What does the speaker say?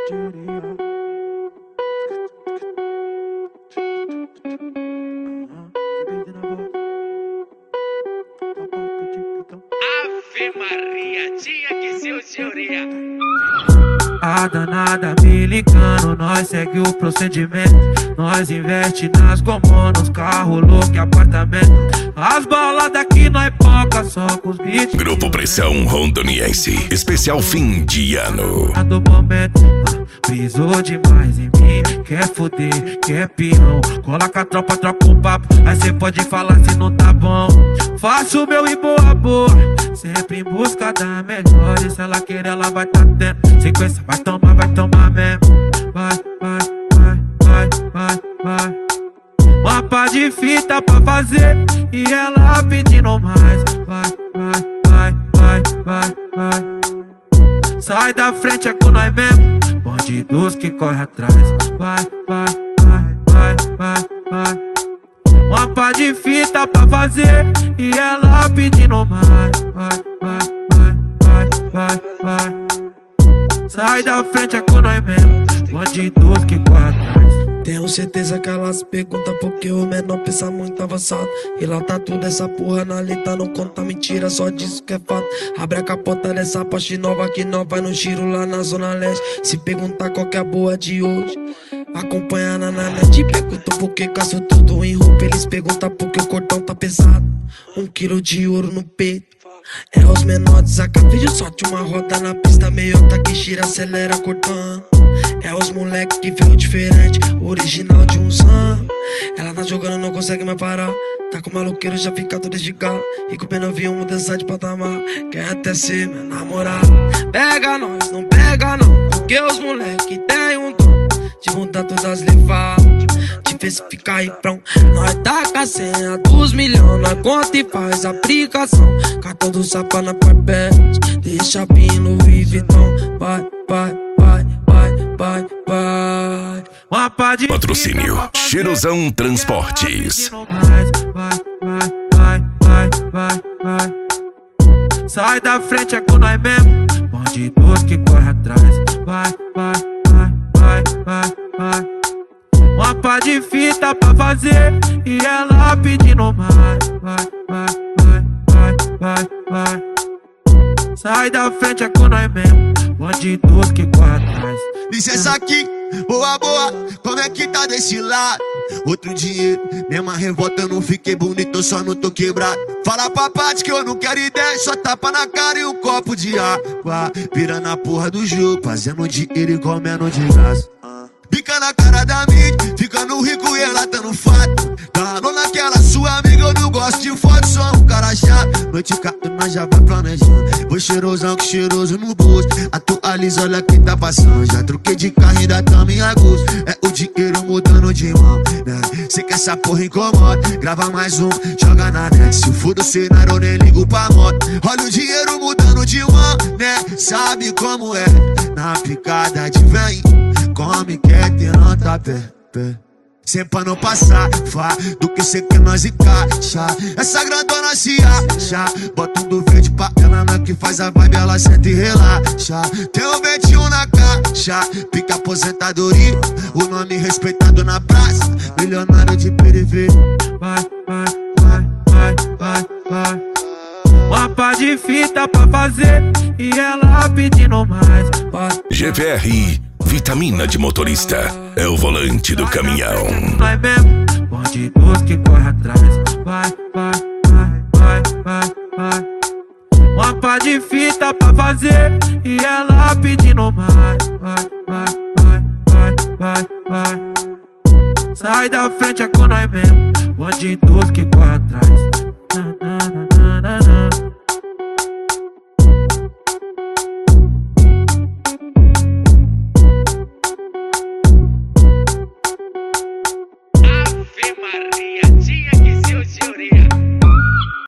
Ave Maria, tinha que ser o senhoria. A danada me ligando, nós segue o procedimento. Nós investe nas comunas, carro, louco e apartamento. As baladas aqui nós poca, só com os beats. Grupo Pressão Rondoniense, especial fim de ano. Do momento, brisou demais em mim. Quer foder, quer peão. Coloca a tropa, troca um papo. Aí cê pode falar se não tá bom. Faço o meu e boa boa, sempre em busca da melhor. E se ela querer, ela vai tá tendo. Sequência, vai tomar mesmo. Vai, vai, vai, vai, vai, vai. Mapa de fita pra fazer e ela pedindo mais. Vai, vai, vai, vai, vai, vai. Sai da frente, é com nós mesmo. Bandidos que corre atrás. Vai, vai, vai, vai, vai, vai. Mapa de fita pra fazer e ela pedindo mais. Vai, vai, vai, vai, vai, vai. Sai da frente, é com nós mesmo. Bandidos que corre atrás. Tenho certeza que ela se pergunta porque o menor pensa muito avançado. E lá tá tudo essa porra na letra, não conta mentira, só diz que é fato. Abre a capota dessa Porsche nova que nós vai no giro lá na Zona Leste. Se perguntar qual que é a boa de hoje, acompanha na net. Perguntam por que caço tudo em roupa, eles perguntam por que o cordão tá pesado. 1 quilo de ouro no peito. É os menores, saca vídeo, sorte uma roda na pista, meiota que gira, acelera, cortando. É os moleque que veio diferente, original de um sam. Ela tá jogando, não consegue mais parar. Tá com maloqueiro, já fica todo esticado. E com o pé novinho, mudança de patamar. Quer até ser meu namorado. Pega nós, não pega não, porque os moleque tem um dom de mudar todas as levadas, de ver se fica aí pronto. Nós taca a senha dos milhões, nós conta e faz aplicação. Cartão do Sapa na Parpete, deixa pino Louis Vuitton. Vai, vai, vai, vai, vai, vai. Mapa de Patrocínio Cheirosão Transportes. Vai, vai, vai, vai, vai, vai. Sai da frente, é com nós mesmo. Bandidos que corre atrás. Vai, vai, vai, vai, vai, vai. Mapa de fita pra fazer e ela pedindo mais. Vai, vai, vai, vai, vai, vai. Sai da frente, é com nós mesmo. Bandidos que corre atrás. Licença aqui, boa, boa, como é que tá desse lado? Outro dinheiro, mesma revolta, eu não fiquei bonito, eu só não tô quebrado. Fala pra parte que eu não quero ideia, só tapa na cara e um copo de água. Vira na porra do jogo, fazendo dinheiro e comendo de graça. Bica na cara da mídia, ficando rico e relatando fato. Dando naquela sua amiga, eu não gosto de foto, sou um cara chato. Noite cata, nós já vai planejando. Vou cheirosão que cheiroso no bolso. Atualiza, olha quem tá passando. Já troquei de carro e ainda tamo em agosto. É o dinheiro mudando de mão, né? Cê que essa porra incomoda, grava mais um, joga na net. Se for do cenário, eu nem ligo pra moto. Olha o dinheiro mudando de mão, né? Sabe como é? Na picada de vem, come, quer ter nota pé. Sempre pra não passar, fá, do que cê quer nós encaixa. Essa grandona se acha, bota um do verde pra ela, não é que faz a vibe, ela senta e relaxa. Tem um 21 na caixa, pica aposentadoria, o nome respeitado na praça, milionário de periferia. Vai, vai, vai, vai, vai, vai. Mapa de fita pra fazer e ela pedindo mais. Vai. GVR, vitamina de motorista, é o volante do caminhão. Vai mesmo, bandidos que corre atrás. Vai, vai, vai, vai, vai, vai. Mapa de fita pra fazer e ela pedindo mais. Vai, vai, vai, vai, vai, vai. Sai da frente, é com nós mesmo. Bandidos que corre atrás.